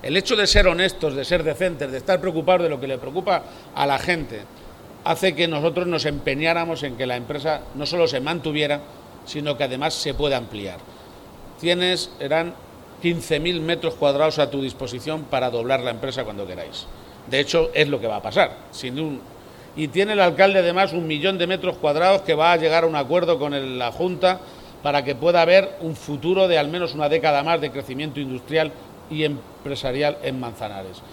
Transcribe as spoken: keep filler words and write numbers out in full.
El hecho de ser honestos, de ser decentes, de estar preocupados de lo que le preocupa a la gente, hace que nosotros nos empeñáramos en que la empresa no solo se mantuviera, sino que además se pueda ampliar. Tienes, eran quince mil metros cuadrados a tu disposición para doblar la empresa cuando queráis. De hecho, es lo que va a pasar. Sin un... Y tiene el alcalde además un millón de metros cuadrados que va a llegar a un acuerdo con el, la Junta para que pueda haber un futuro de al menos una década más de crecimiento industrial y empresarial en Manzanares.